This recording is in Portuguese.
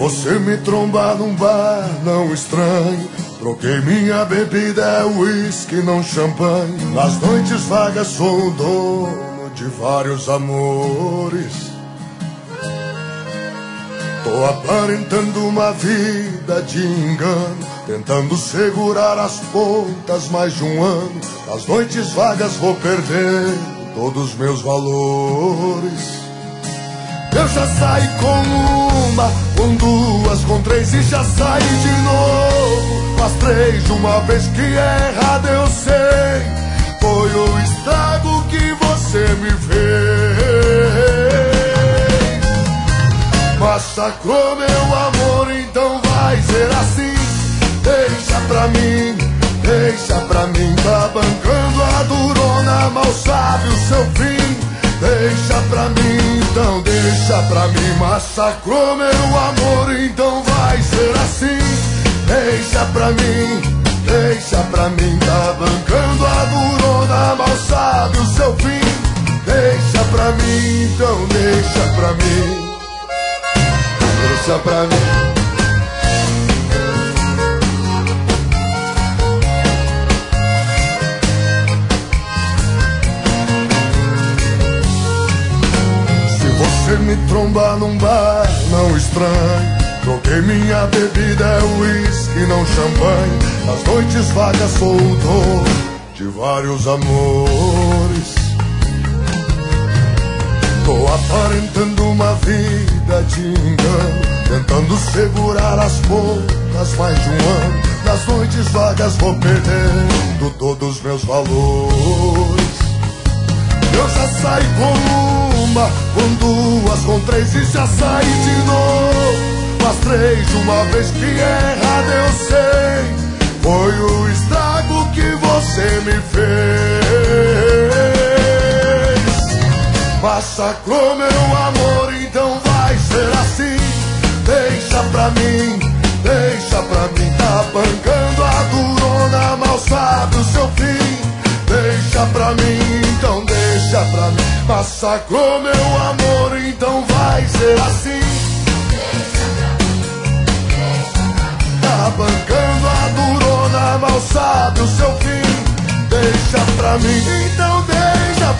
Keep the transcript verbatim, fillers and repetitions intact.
você me trombar num bar, não estranhe. Troquei minha bebida, é uísque, não champanhe. Nas noites vagas sou o dono de vários amores. Tô aparentando uma vida de engano, tentando segurar as pontas mais de um ano. Nas noites vagas vou perdendo todos meus valores. Eu já saí com uma, com duas, com três e já saí de novo. Mas três de uma vez que é errado eu sei. Foi o estrago que você me fez. Massacrou meu amor, então vai ser assim. Deixa pra mim, deixa pra mim. Tá bancando a durona, mal sabe o seu fim. Deixa pra mim, então deixa pra mim. Massacrou meu amor, então vai ser assim. Deixa pra mim, deixa pra mim. Tá bancando a durona, mal sabe o seu fim. Deixa pra mim, então deixa pra mim. Deixa pra mim. Se me trombar num bar, não estranhe. Troquei minha bebida, é uísque, não champanhe. Nas noites vagas sou o dono de vários amores. Tô aparentando uma vida de engano, tentando segurar as pontas mais de um ano. Nas noites vagas vou perdendo todos meus valores. Eu já saí com uma, com duas, com três e já saí de novo. Mas três de uma vez que é errado eu sei. Foi o estrago que você me fez. Massacrou meu amor, então vai ser assim. Deixa pra mim, deixa pra mim. Tá bancando a durona, mal sabe o seu fim. Deixa pra mim, então deixa pra mim. Massacrou meu amor, então vai ser assim. Tá bancando a durona, mal sabe o seu fim. Deixa pra mim, então deixa